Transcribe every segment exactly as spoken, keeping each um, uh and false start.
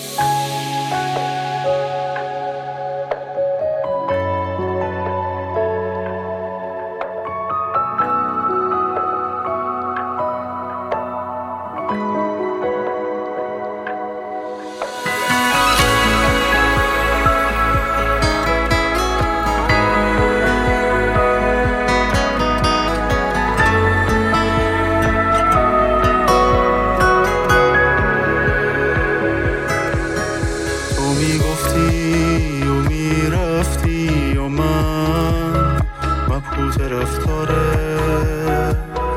میگفتی و میرفتی و من مبهوت رفتاره،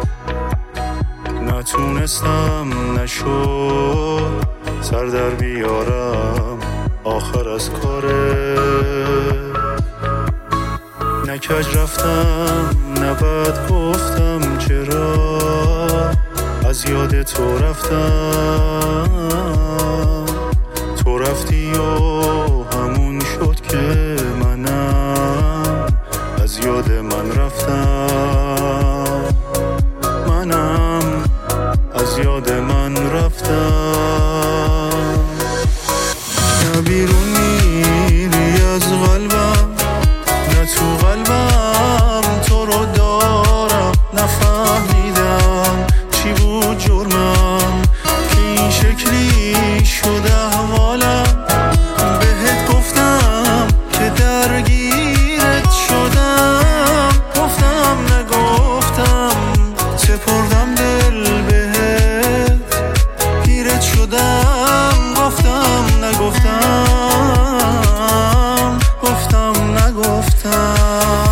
نتونستم نشد سر در بیارم آخر از کاره، نکج رفتم نبد گفتم چرا از یاد تو رفتم، تو رفتی و همون شد که منم از یاد من رفتم، منم از یاد من رفتم. نه بیرون میری از قلبم نه تو قلبم تو رو دارم، نفهمیدم چی بود جرمم که این شکلی شده احوالم، بهت گفتم که درگیرت شدم، گفتم نگفتم سپردم دل بهت گیرت شدم، گفتم نگفتم گفتم نگفتم.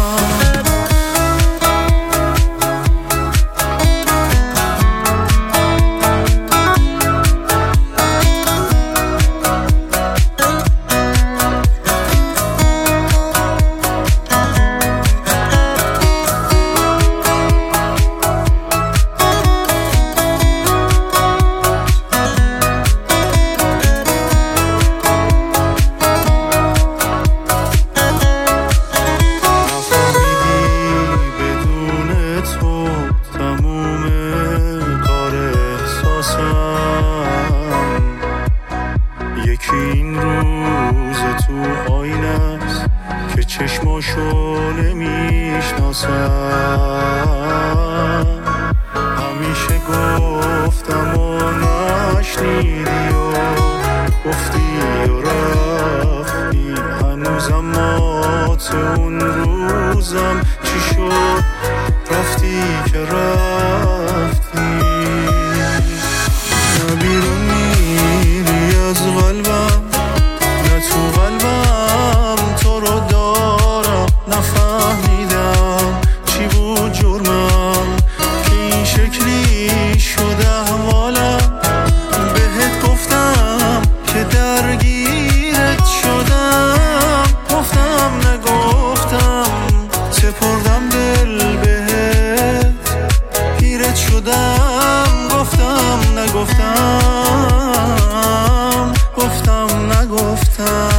یکی این روز تو آینه است که چشماشو نمیشناسم، همیشه گفتم و نشنیدی و گفتی و رفتی، هنوزم مات اون روزم چی شد رفتی که رفتی. نه بیرون میری از قلبم نه تو قلبم تو رو دارم، نفهمیدم چی بود جرمم که این شکلی شده احوالم، بهت گفتم که درگیرت شدم، گفتم نگفتم سپردم دل بهت گیرت شدم، گفتم نگفتم گفتم نگفتم.